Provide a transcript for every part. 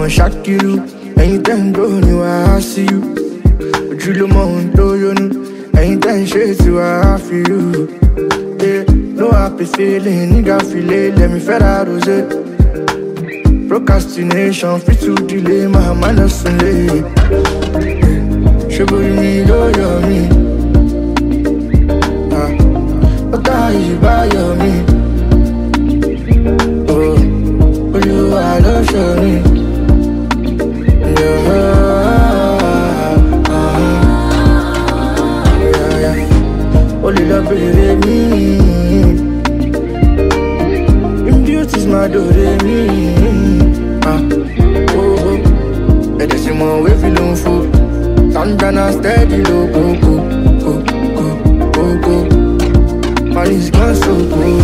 on Shakiru. Anytime go you I see you. But you look more you know. Anytime shit you I feel you. Yeah, no happy feeling, nigga feel it. Let me fed out of it. Procrastination, fit to delay my manners and late. Should me, do you me? But I buy your me. Oh, you are the show me. Yeah, yeah. Only love baby me. In beauty's my do me. Oh, and there's more way feeling full. Tandana steady low, go, go, go, go, go, go. Man, it's gone so good.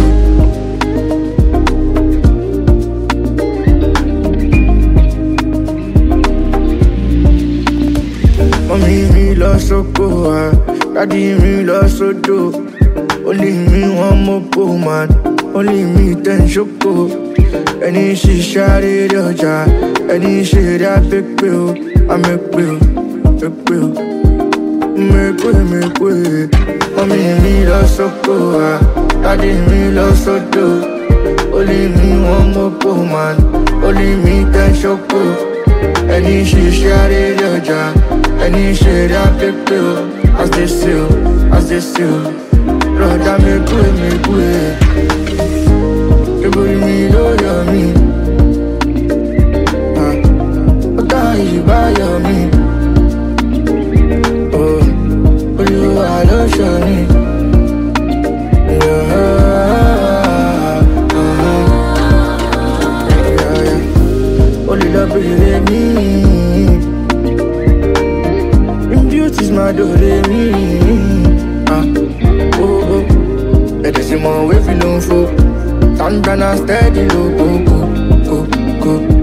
Mommy, me lost so cool. Daddy, me lost so dope. Only me one more poor man. Only me 10 choco. Any she shot it, your jar. Any shit that big bill. I make bill, big bill. Make way. Mommy, me lost so cool. Daddy, me lost so dope. Only me one more poor man. Only me 10 choco. Any she shot it, your jar. Any shit that big bill. As they still. Brother, make way. You bring me, know you're me. But I buy your me. Oh, you are the show me. Yeah, only love baby me. In beauty's my do me. Oh, and there's more way feeling full. Tandana steady low, go, go, go, go.